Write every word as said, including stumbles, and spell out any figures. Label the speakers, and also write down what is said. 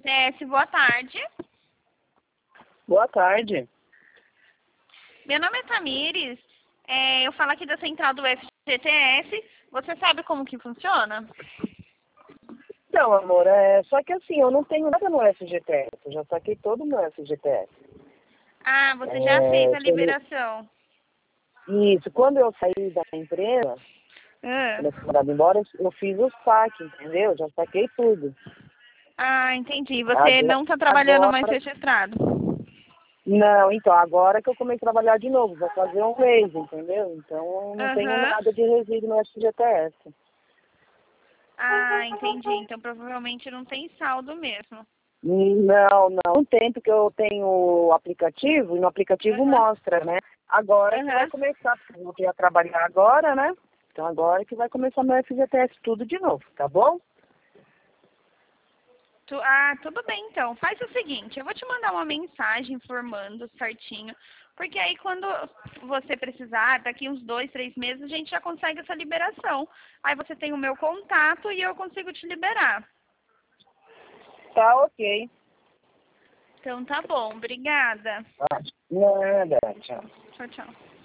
Speaker 1: T S, boa tarde.
Speaker 2: Boa tarde.
Speaker 1: Meu nome é Tamires. É, eu falo aqui da central do F G T S. Você sabe como que funciona?
Speaker 2: Não, amor, é só que assim, eu não tenho nada no F G T S. Eu já saquei todo o meu F G T S.
Speaker 1: Ah, você já fez
Speaker 2: É,
Speaker 1: a liberação.
Speaker 2: Isso, quando eu saí da empresa,
Speaker 1: Ah,
Speaker 2: quando eu fui mandado embora, eu fiz o saque, entendeu? Já saquei tudo.
Speaker 1: ah entendi. Você
Speaker 2: Agora,
Speaker 1: não está trabalhando mais
Speaker 2: agora,
Speaker 1: registrado.
Speaker 2: não, então, agora que eu comecei a trabalhar de novo, vai fazer um mês, entendeu? Então, eu não tenho
Speaker 1: Aham.
Speaker 2: nada de resíduo no F G T S.
Speaker 1: Ah, entendi. Então provavelmente não tem saldo mesmo.
Speaker 2: Não, não. Um tempo que eu tenho o aplicativo, e no aplicativo
Speaker 1: Aham.
Speaker 2: mostra, né? Agora que vai
Speaker 1: Aham.
Speaker 2: começar, porque eu voltei a trabalhar agora, né? Então agora que vai começar meu F G T S tudo de novo, tá bom?
Speaker 1: Tu, ah, tudo bem então. Faz o seguinte, eu vou te mandar uma mensagem informando certinho, porque aí quando você precisar, daqui uns dois, três meses, a gente já consegue essa liberação. Aí você tem o meu contato e eu consigo te liberar.
Speaker 2: Tá ok.
Speaker 1: Então tá bom, obrigada.
Speaker 2: Tá. Nada, tchau.
Speaker 1: Tchau, tchau.